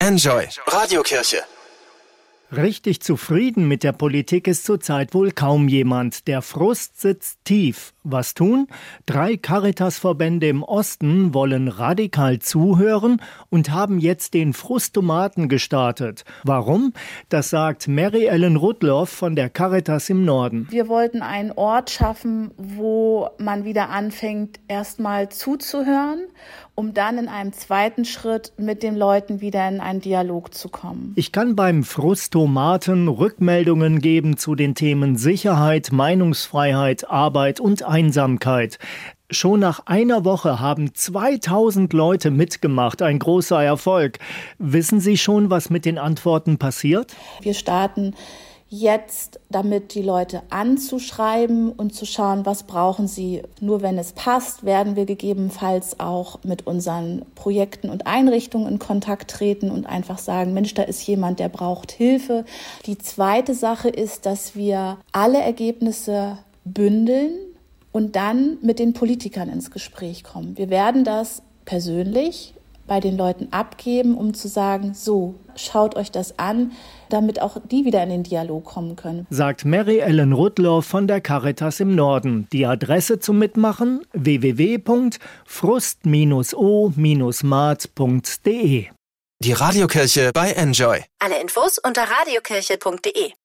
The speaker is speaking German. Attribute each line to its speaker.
Speaker 1: Enjoy Radiokirche.
Speaker 2: Richtig zufrieden mit der Politik ist zurzeit wohl kaum jemand. Der Frust sitzt tief. Was tun? 3 Caritas-Verbände im Osten wollen radikal zuhören und haben jetzt den Frustomaten gestartet. Warum? Das sagt Mary Ellen Rudloff von der Caritas im Norden.
Speaker 3: Wir wollten einen Ort schaffen, wo man wieder anfängt, erstmal zuzuhören, um dann in einem zweiten Schritt mit den Leuten wieder in einen Dialog zu kommen.
Speaker 2: Ich kann beim Frustomaten Rückmeldungen geben zu den Themen Sicherheit, Meinungsfreiheit, Arbeit und Einsamkeit. Schon nach einer Woche haben 2000 Leute mitgemacht, ein großer Erfolg. Wissen Sie schon, was mit den Antworten passiert?
Speaker 3: Wir starten jetzt damit, die Leute anzuschreiben und zu schauen, was brauchen sie. Nur wenn es passt, werden wir gegebenenfalls auch mit unseren Projekten und Einrichtungen in Kontakt treten und einfach sagen, Mensch, da ist jemand, der braucht Hilfe. Die zweite Sache ist, dass wir alle Ergebnisse bündeln und dann mit den Politikern ins Gespräch kommen. Wir werden das persönlich bei den Leuten abgeben, um zu sagen, so, schaut euch das an, damit auch die wieder in den Dialog kommen können.
Speaker 2: Sagt Mary Ellen Rudloff von der Caritas im Norden. Die Adresse zum Mitmachen: www.frust-o-mat.de.
Speaker 1: Die Radiokirche bei Enjoy.
Speaker 4: Alle Infos unter radiokirche.de.